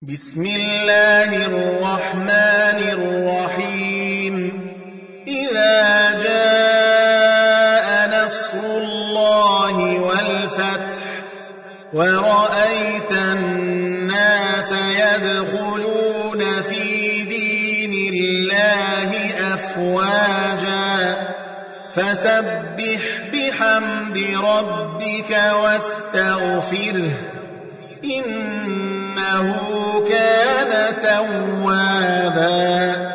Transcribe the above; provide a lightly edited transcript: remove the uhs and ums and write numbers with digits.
بسم الله الرحمن الرحيم إذا جاء نصر الله والفتح ورأيت الناس يدخلون في دين الله أفواجا فسبح بحمد ربك واستغفره إنه كان توابا